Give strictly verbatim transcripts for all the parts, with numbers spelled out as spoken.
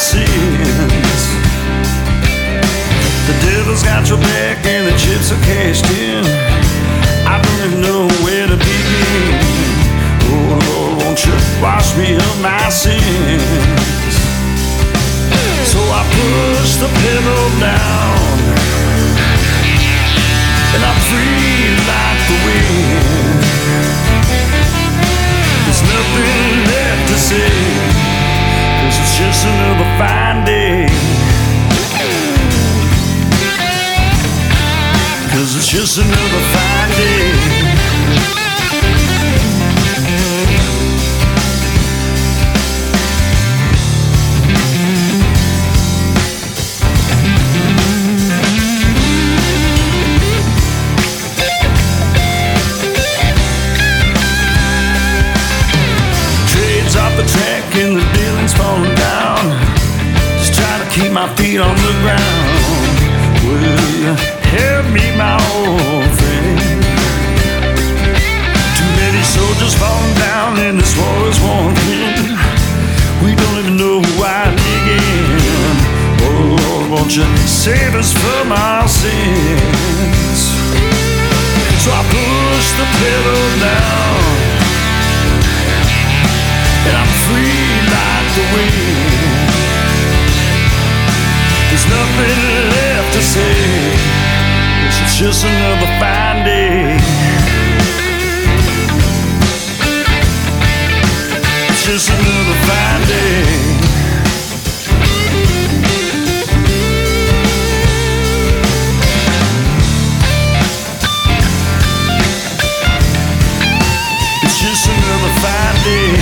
sins. The devil's got your back and the chips are cashed in. I don't even know where to begin. Oh Lord, won't you wash me of my sins? So I push the pedal down, and I'm free like the wind. There's nothing left to say, 'cause it's just another fine day. 'Cause it's just another fine day. Trades off the track and the building's falling down. Just trying to keep my feet on the ground. Will you help me, my old friend? Too many soldiers falling down and this war is worn thin. We don't even know why again. Oh Lord, won't you save us from our sins? So I push the pedal down, and I'm free like the wind. There's nothing left to say, 'cause it's just another fine day. It's just another fine day. It's just another fine day.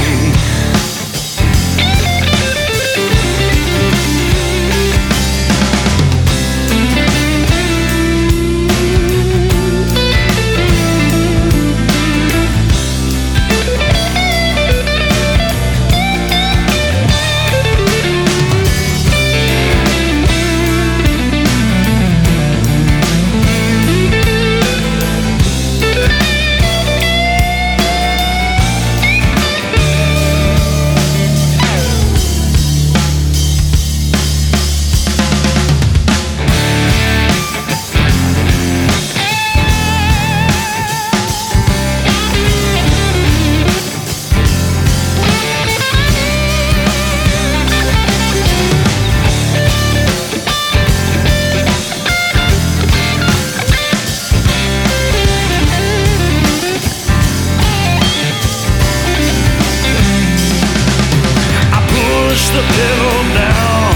The pedal down,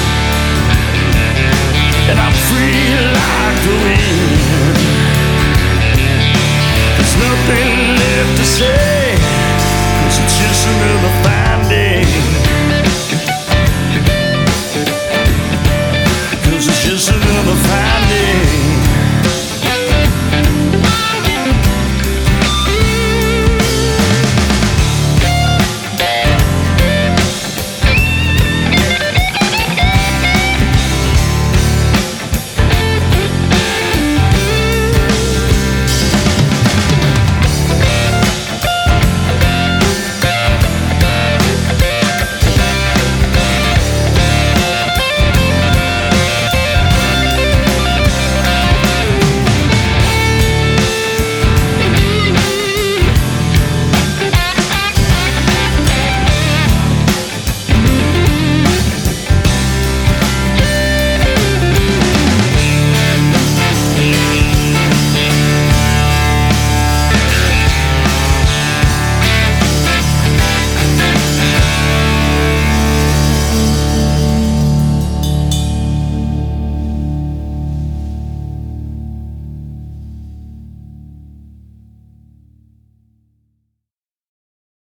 and I'm free like the wind. There's nothing left to say, 'cause it's just another fight.